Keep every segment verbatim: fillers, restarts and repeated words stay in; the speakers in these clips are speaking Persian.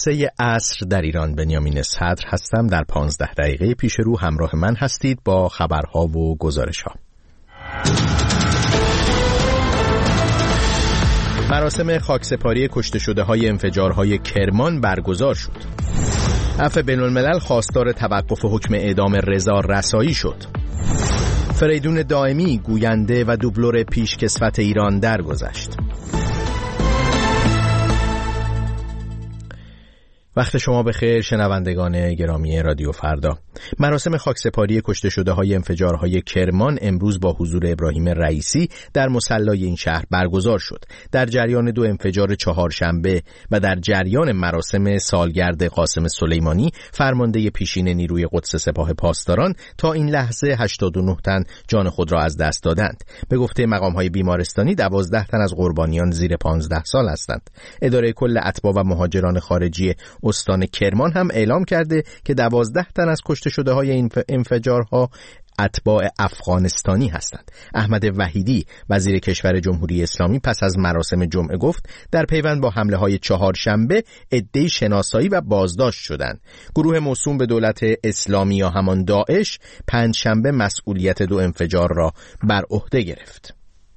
سه عصر در ایران. بنیامین صدر هستم. در پانزده دقیقه پیش رو همراه من هستید با خبرها و گزارشها. مراسم خاکسپاری کشته شده های انفجارهای کرمان برگزار شد. عفو بین الملل خواستار توقف حکم اعدام رضا رسایی شد. فریدون دائمی گوینده و دوبلور پیشکسوت ایران درگذشت. وقت شما بخیر شنوندگان گرامی رادیو فردا. مراسم خاکسپاری کشته شده های انفجارهای کرمان امروز با حضور ابراهیم رئیسی در مصلی این شهر برگزار شد. در جریان دو انفجار چهارشنبه و در جریان مراسم سالگرد قاسم سلیمانی فرمانده پیشین نیروی قدس سپاه پاسداران تا این لحظه هشتاد و نه تن جان خود را از دست دادند. به گفته مقام‌های بیمارستانی دوازده تن از قربانیان زیر پانزده سال هستند. اداره کل اتباع و مهاجران خارجی استان کرمان هم اعلام کرده که دوازده تن از کشته شده های این انفجارها اتباع افغانستانی هستند. احمد وحیدی وزیر کشور جمهوری اسلامی پس از مراسم جمعه گفت در پیوند با حمله های چهارشنبه عده‌ای شناسایی و بازداشت شدند. گروه موسوم به دولت اسلامی یا همان داعش پنجشنبه مسئولیت دو انفجار را بر عهده گرفت.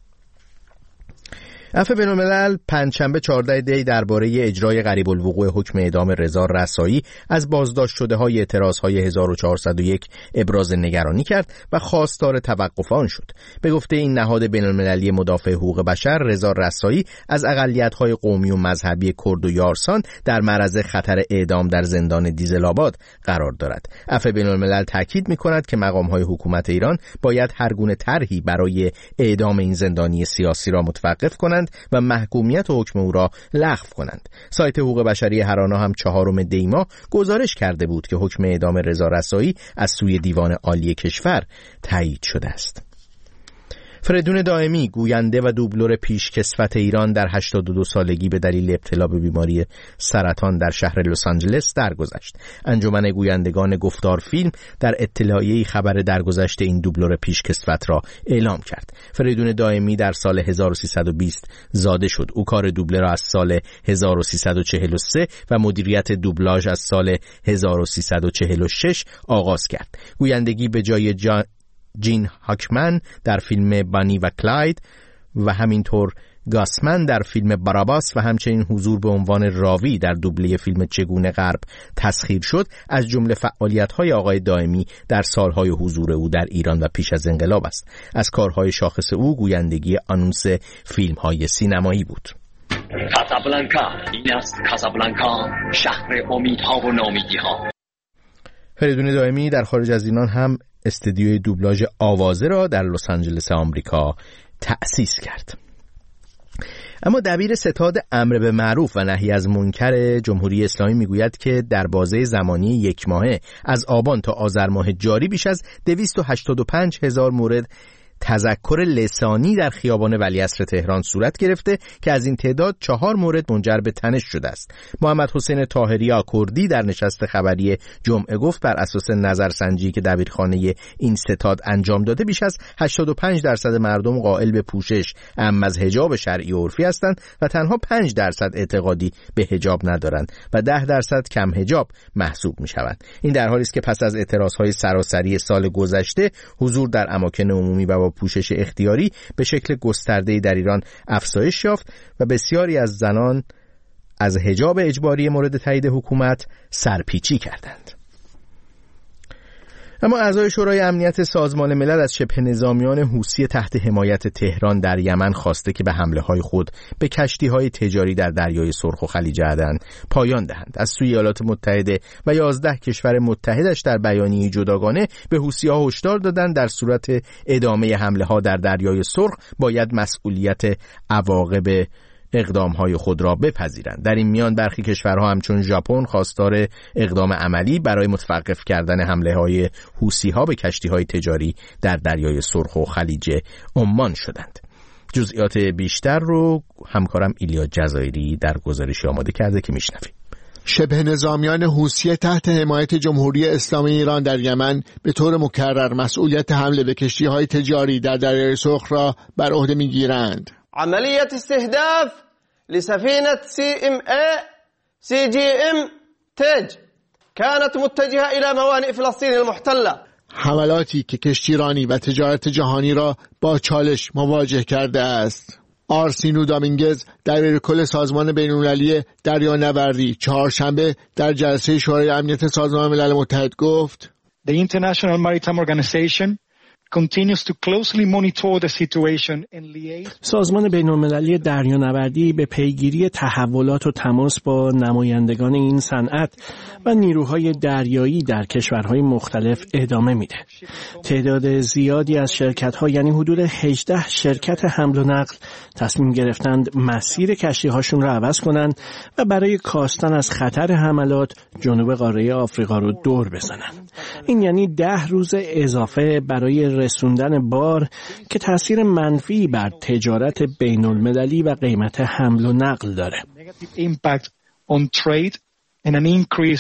عفو بین الملل پنجشنبه چهاردهم دی درباره اجرای قریب الوقوع حکم اعدام رضا رسایی از بازداشت شده های اعتراض های هزار و چهارصد و یک ابراز نگرانی کرد و خواستار توقف آن شد. به گفته این نهاد بین المللی مدافع حقوق بشر، رضا رسایی از اقلیت های قومی و مذهبی کرد و یارسان در معرض خطر اعدام در زندان دیزل‌آباد قرار دارد. عفو بین الملل تاکید می‌کند که مقام های حکومت ایران باید هر گونه طرحی برای اعدام این زندانی سیاسی را متوقف کنند و محکومیت و حکم او را لغو کنند. سایت حقوق بشری هرانا هم چهارم دی ماه گزارش کرده بود که حکم اعدام رضا رسایی از سوی دیوان عالی کشور تایید شده است. فریدون دائمی گوینده و دوبلور پیشکسوت ایران در هشتاد و دو سالگی به دلیل ابتلا به بیماری سرطان در شهر لس آنجلس درگذشت. انجمن گویندگان گفتار فیلم در اطلاعیه‌ای خبر درگذشت این دوبلور پیشکسوت را اعلام کرد. فریدون دائمی در سال هزار و سیصد و بیست زاده شد. او کار دوبله را از سال هزار و سیصد و چهل و سه و مدیریت دوبلاژ از سال هزار و سیصد و چهل و شش آغاز کرد. گویندگی به جای جان جین هاکمن در فیلم بانی و کلاید و همینطور گاسمن در فیلم باراباس و همچنین حضور به عنوان راوی در دوبله فیلم چگونه غرب تسخیر شد از جمله فعالیت‌های آقای دائمی در سالهای حضور او در ایران و پیش از انقلاب است. از کارهای شاخص او گویندگی آنونس فیلم‌های سینمایی بود. کاسابلانکا، این است کاسابلانکا، شهر امیدها و ناامیدی‌ها. فریدون دائمی در خارج از ایران هم استودیوی دوبلاژ آوازه را در لس آنجلس آمریکا تأسیس کرد. اما دبیر ستاد امر به معروف و نهی از منکر جمهوری اسلامی میگوید که در بازه زمانی یک ماهه از آبان تا آذر ماه جاری بیش از دویست و هشتاد و پنج هزار مورد تذکر لسانی در خیابان ولیعصر تهران صورت گرفته که از این تعداد چهار مورد منجر به تنش شده است. محمد حسین طاهری آکردی در نشست خبری جمعه گفت بر اساس نظرسنجی که دبیرخانه این ستاد انجام داده بیش از هشتاد و پنج درصد مردم قائل به پوشش ام از حجاب شرعی و عرفی هستند و تنها پنج درصد اعتقادی به حجاب ندارند و ده درصد کم حجاب محسوب می شوند. این در حالی است که پس از اعتراضهای سراسری سال گذشته حضور در اماکن عمومی و با پوشش اختیاری به شکل گسترده‌ای در ایران افزایش یافت و بسیاری از زنان از حجاب اجباری مورد تایید حکومت سرپیچی کردند. اما اعضای شورای امنیت سازمان ملل از شبه نظامیان حوثی تحت حمایت تهران در یمن خواسته که به حمله‌های خود به کشتی‌های تجاری در دریای سرخ و خلیج عدن پایان دهند. از سوی ایالات متحده و یازده کشور متحدش در بیانیه‌ای جداگانه به حوثی‌ها هشدار دادند در صورت ادامه حمله‌ها در دریای سرخ باید مسئولیت عواقب اقدام‌های خود را بپذیرند. در این میان برخی کشورها همچون ژاپن خواستار اقدام عملی برای متوقف کردن حمله‌های حوثی‌ها به کشتی‌های تجاری در دریای سرخ و خلیج عمان شدند. جزئیات بیشتر رو همکارم ایلیا جزایری در گزارشی آماده کرده که میشنویم. شبه نظامیان حوثی تحت حمایت جمهوری اسلامی ایران در یمن به طور مکرر مسئولیت حمله به کشتی‌های تجاری در دریای سرخ را بر عهده می‌گیرند. عملیات استهداف لسفينة سي ام اي سی جی ام تج كانت متجهة إلى موانئ فلسطين المحتلة. حملاتی که کشتیرانی و تجارت جهانی را با چالش مواجه کرده است. آرسینو دامینگز دبیر کل سازمان بین‌المللی دریانوردی چهارشنبه در جلسه شورای امنیت سازمان ملل متحد گفت: The International Maritime Organization continues to closely monitor the situation and liaise. سازمان بین‌المللی دریانوردی به پیگیری تحولات و تماس با نمایندگان این صنعت و نیروهای دریایی در کشورهای مختلف ادامه میده. تعداد زیادی از شرکت‌ها یعنی حدود هجده شرکت حمل و نقل تصمیم گرفتند مسیر کشتی‌هاشون را عوض کنند و برای کاستن از خطر حملات جنوب قاره آفریقا رو دور بزنند. این یعنی ده روز اضافه برای رسوندن بار که تاثیر منفی بر تجارت بین‌المللی و قیمت حمل و نقل داره. Impact on trade and an increase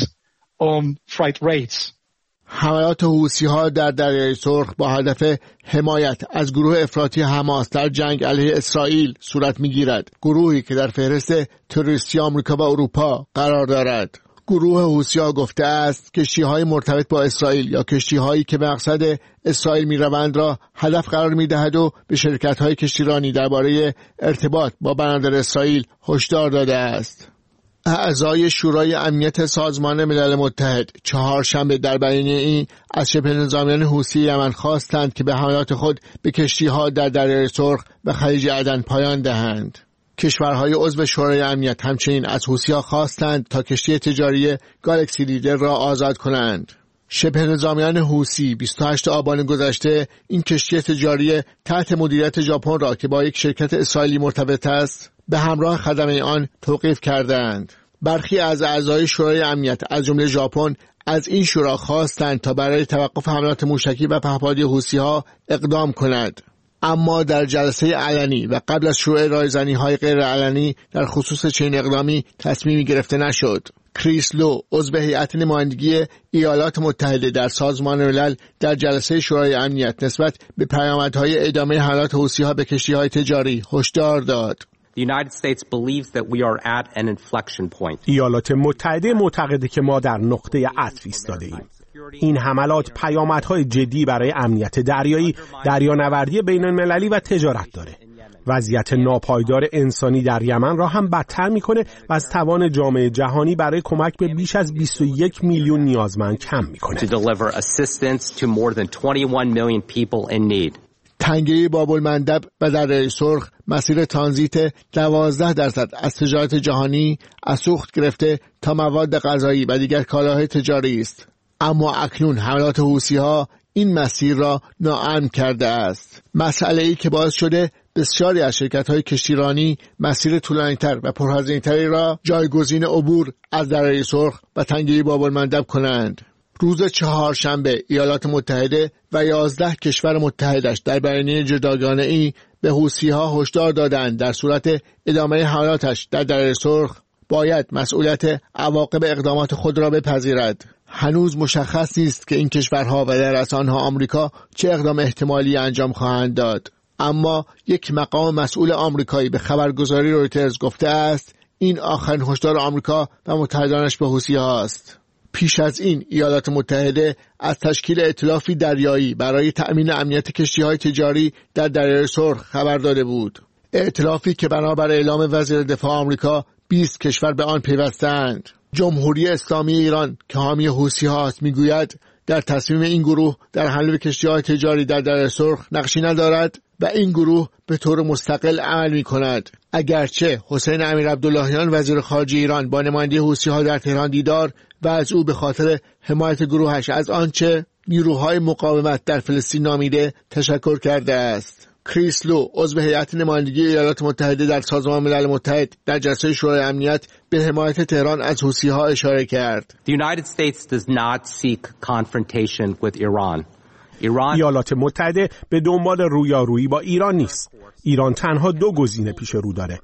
on freight rates. حملات حوثی‌ها در دریای سرخ با هدف حمایت از گروه افراطی حماس در جنگ علیه اسرائیل صورت می‌گیرد. گروهی که در فهرست تروریستی آمریکا و اروپا قرار دارد. گروه حوثی‌ها گفته است کشتی‌های مرتبط با اسرائیل یا کشتی‌هایی که به مقصد اسرائیل می‌روند را هدف قرار می‌دهد و به شرکت‌های کشتیرانی درباره ارتباط با بنادر اسرائیل هشدار داده است. اعضای شورای امنیت سازمان ملل متحد چهارشنبه در بیانیه‌ای از شبه نظامیان حوثی یمن خواستند که به حملات خود به کشتی‌ها در دریای سرخ و خلیج عدن پایان دهند. کشورهای عضو شورای امنیت همچنین از حوثی‌ها خواستند تا کشتی تجاری گالکسی لیدر را آزاد کنند. شبه نظامیان حوثی بیست و هشتم آبان گذشته این کشتی تجاری تحت مدیریت ژاپن را که با یک شرکت اسرائیلی مرتبط است به همراه خدمه آن توقیف کردند. برخی از اعضای شورای امنیت از جمله ژاپن از این شورا خواستند تا برای توقف حملات موشکی و پهپادی حوثی‌ها اقدام کند. اما در جلسه علنی و قبل از شروع رایزنی‌های غیر علنی در خصوص چنین اقدامی تصمیمی گرفته نشد. کریس لو عضو هیئت نمایندگی ایالات متحده در سازمان ملل در جلسه شورای امنیت نسبت به پیامدهای ادامه حملات حوثی‌ها به کشتی‌های تجاری هشدار داد. The United States believes that we are at an inflection point. ایالات متحده معتقده که ما در نقطه عطف ایستاده‌ایم. این حملات پیامدهای جدی برای امنیت دریایی، دریانوردی بین‌المللی و تجارت داره. وضعیت ناپایدار انسانی در یمن را هم بدتر میکنه و از توان جامعه جهانی برای کمک به بیش از بیست و یک میلیون نیازمند کم میکنه. To deliver assistance to more than twenty-one million people in need. تنگه باب المندب و دریای سرخ مسیر ترانزیت دوازده درصد از تجارت جهانی از سوخت گرفته تا مواد غذایی و دیگر کالاهای تجاری است. اما اکنون حملات حوثی‌ها این مسیر را ناامن کرده است. مسئله‌ای که باعث شده بسیاری از شرکت‌های کشتیرانی مسیر طولانی‌تر و پرهزینه‌تری را جایگزین عبور از دریای سرخ و تنگه باب المندب کنند. روز چهارشنبه ایالات متحده و یازده کشور متحدش در بیانیه جداگانه‌ای به حوثی‌ها هشدار دادند در صورت ادامه حملاتش در دریای سرخ باید مسئولیت عواقب اقدامات خود را بپذیرد. هنوز مشخص نیست که این کشورها و در اصل آنها آمریکا چه اقدام احتمالی انجام خواهند داد. اما یک مقام مسئول آمریکایی به خبرگزاری رویترز گفته است این آخرین هشدار آمریکا و متحدانش به حوثی‌ها است. پیش از این ایالات متحده از تشکیل ائتلافی دریایی برای تأمین امنیت کشتی‌های تجاری در دریای سرخ خبر داده بود. ائتلافی که بنابر اعلام وزیر دفاع آمریکا بیست کشور به آن پیوستند. جمهوری اسلامی ایران که حامی حوثی‌ها است میگوید در تصمیم این گروه در حمله به کشتی‌های تجاری در دریای سرخ نقشی ندارد و این گروه به طور مستقل عمل می‌کند. اگرچه حسین امیرعبداللهیان وزیر خارجه ایران با نماینده حوثی‌ها در تهران دیدار و از او به خاطر حمایت گروهش از آنچه نیروهای مقاومت در فلسطین نامیده تشکر کرده است. کریس لو عضو هیئت نمایندگی ایالات متحده در سازمان ملل متحد در جلسه شورای امنیت به حمایت تهران از حوثی‌ها اشاره کرد. The United States does not seek confrontation with Iran. Iran ایالات متحده به دنبال رویارویی با ایران نیست. ایران تنها دو گزینه پیش رو داره: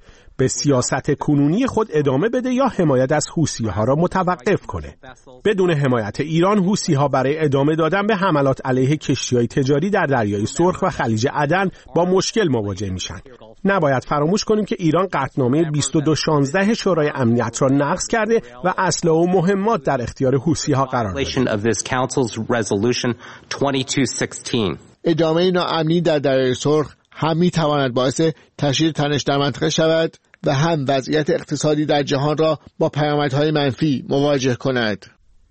به سیاست کنونی خود ادامه بده یا حمایت از حوثی‌ها را متوقف کنه. بدون حمایت ایران، حوثی‌ها برای ادامه دادن به حملات علیه کشتی‌های تجاری در دریای سرخ و خلیج عدن با مشکل مواجه میشن. نباید فراموش کنیم که ایران قطعنامه بیست و دو شانزده شورای امنیت را نقض کرده و اسلحه و مهمات در اختیار حوثی‌ها قرار داده. ادامه ناامنی در دریای سرخ هم می‌تواند باعث تشدید تنش در منطقه شود و هم وضعیت اقتصادی در جهان را با پیامدهای منفی مواجه کند.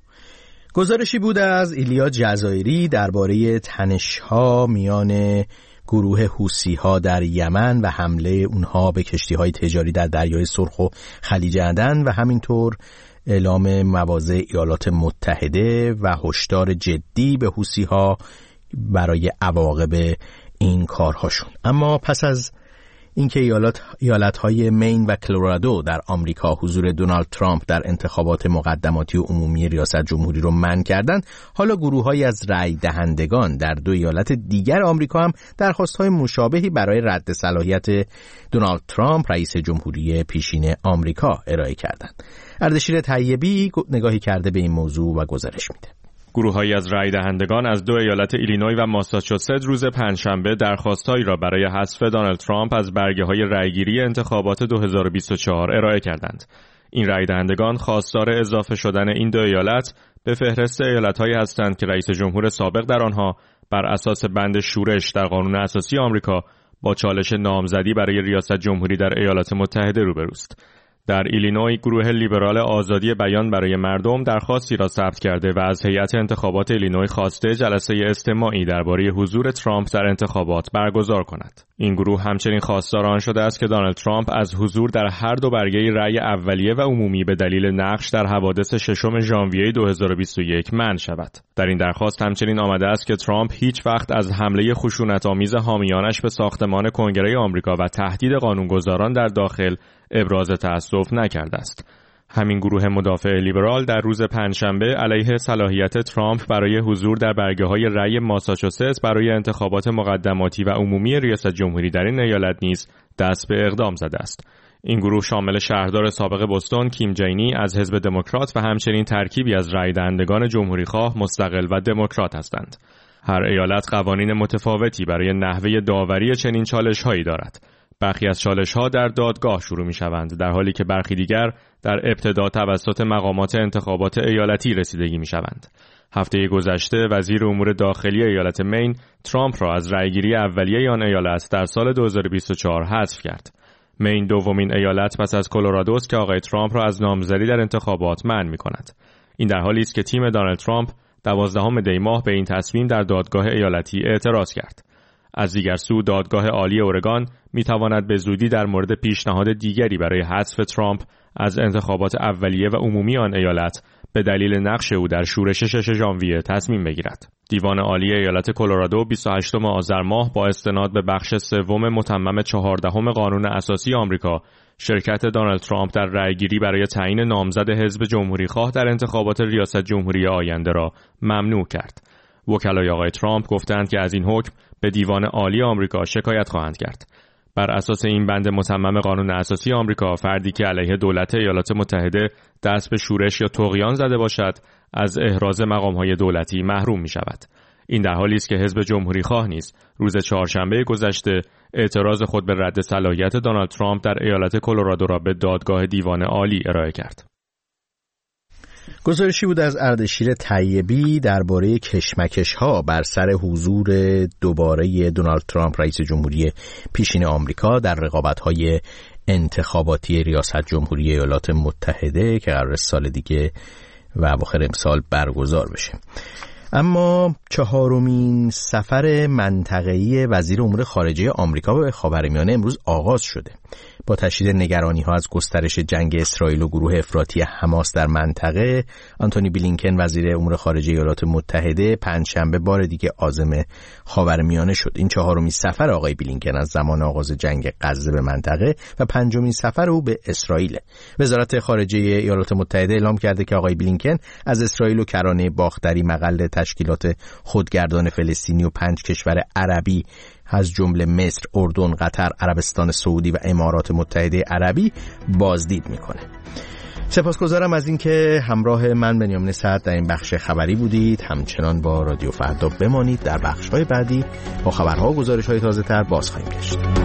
گزارشی بود از ایلیا جزایری درباره تنش‌ها میان گروه حوثی‌ها در یمن و حمله اونها به کشتی‌های تجاری در دریای سرخ و خلیج عدن و همینطور اعلام مواضع ایالات متحده و هشدار جدی به حوثی‌ها برای عواقب این کارهاشون. اما پس از اینکه ایالات ایالت‌های مین و کلرادو در آمریکا حضور دونالد ترامپ در انتخابات مقدماتی و عمومی ریاست جمهوری رو منع کردند، حالا گروه‌هایی از رأی دهندگان در دو ایالت دیگر آمریکا هم درخواست‌های مشابهی برای رد صلاحیت دونالد ترامپ رئیس جمهوری پیشین آمریکا ارائه کردند. اردشیر طیبی نگاهی کرده به این موضوع و گزارش میده. گروه‌هایی از رای دهندگان از دو ایالت ایلینوی و ماساچوست روز پنجشنبه درخواستهایی را برای حذف دونالد ترامپ از برگه‌های رأیگیری انتخابات دو هزار و بیست و چهار ارائه کردند. این رای دهندگان خواستار اضافه شدن این دو ایالت به فهرست ایالت‌هایی هستند که رئیس جمهور سابق در آنها بر اساس بند شورش در قانون اساسی آمریکا با چالش نامزدی برای ریاست جمهوری در ایالات متحده روبروست. در ایلینوی گروه لیبرال آزادی بیان برای مردم درخواستی را ثبت کرده و از هیئت انتخابات ایلینوی خواسته جلسه استماعی درباره حضور ترامپ در انتخابات برگزار کند. این گروه همچنین خواستار آن شده است که دونالد ترامپ از حضور در هر دو برگه رأی اولیه و عمومی به دلیل نقش در حوادث ششم ژانویه دو هزار و بیست و یک منع شود. در این درخواست همچنین آمده است که ترامپ هیچ وقت از حمله خشونت‌آمیز حامیانش به ساختمان کنگره آمریکا و تهدید قانونگذاران در داخل ابراز تأسف نکرده است. همین گروه مدافع لیبرال در روز پنجشنبه علیه صلاحیت ترامپ برای حضور در برگه‌های رأی ماساچوست برای انتخابات مقدماتی و عمومی ریاست جمهوری در این ایالت نیز دست به اقدام زده است. این گروه شامل شهردار سابق بوستون کیم جینی از حزب دموکرات و همچنین ترکیبی از رأی دهندگان جمهوری‌خواه مستقل و دموکرات هستند. هر ایالت قوانین متفاوتی برای نحوه داوری چنین چالش‌هایی دارد. برخی از چالش‌ها در دادگاه شروع می‌شوند، در حالی که برخی دیگر در ابتدا توسط مقامات انتخابات ایالتی رسیدگی می‌شوند. هفته گذشته وزیر امور داخلی ایالت مین ترامپ را از رأیگیری اولیه آن ایالت در سال دو هزار و بیست و چهار حذف کرد. مین دومین ایالت پس از کلرادو است که آقای ترامپ را از نامزدی در انتخابات منع می‌کند. این در حالی است که تیم دونالد ترامپ دوازدهم دی ماه به این تصمیم در دادگاه ایالتی اعتراض کرد. از دیگر سو دادگاه عالی اورگان می تواند به زودی در مورد پیشنهاد دیگری برای حذف ترامپ از انتخابات اولیه و عمومی آن ایالت به دلیل نقش او در شورش شش ژانویه تصمیم بگیرد. دیوان عالی ایالت کلرادو بیست و هشتم آذر ماه با استناد به بخش سوم متمم چهاردهم قانون اساسی آمریکا شرکت دونالد ترامپ در رأیگیری برای تعیین نامزد حزب جمهوری‌خواه در انتخابات ریاست جمهوری آینده را ممنوع کرد. وکلای آقای ترامپ گفتند که از این حکم به دیوان عالی آمریکا شکایت خواهند کرد. بر اساس این بند متمم قانون اساسی آمریکا، فردی که علیه دولت ایالات متحده دست به شورش یا طغیان زده باشد، از احراز مقام‌های دولتی محروم می‌شود. این در حالی است که حزب جمهوری‌خواه نیز روز چهارشنبه گذشته اعتراض خود به رد صلاحیت دونالد ترامپ در ایالت کلرادو را به دادگاه دیوان عالی ارائه کرد. گزارشی بود از اردشیر طیبی درباره کشمکش‌ها بر سر حضور دوباره دونالد ترامپ رئیس جمهوری پیشین آمریکا در رقابت‌های انتخاباتی ریاست جمهوری ایالات متحده که قرار سال دیگه و اواخر امسال برگزار بشه. اما چهارمین سفر منطقه‌ای وزیر امور خارجه آمریکا به خاورمیانه امروز آغاز شده. با تشدید نگرانی‌ها از گسترش جنگ اسرائیل و گروه افراطی حماس در منطقه، آنتونی بلینکن وزیر امور خارجه ایالات متحده پنجشنبه بار دیگه عازم خاورمیانه شد. این چهارمین سفر آقای بلینکن از زمان آغاز جنگ غزه به منطقه و پنجمین سفر او به اسرائیل. وزارت خارجه ایالات متحده اعلام کرده که آقای بلینکن از اسرائیل و کرانه باختری مقل تشکیلات خودگردان فلسطینی و پنج کشور عربی از جمله مصر، اردن، قطر، عربستان سعودی و امارات متحده عربی بازدید میکنه. سپاسگزارم از اینکه همراه من بنیامین سعد در این بخش خبری بودید. همچنان با رادیو فردا بمانید. در بخش‌های بعدی با خبرها و گزارش‌های تازه‌تر باز خواهیم گشت.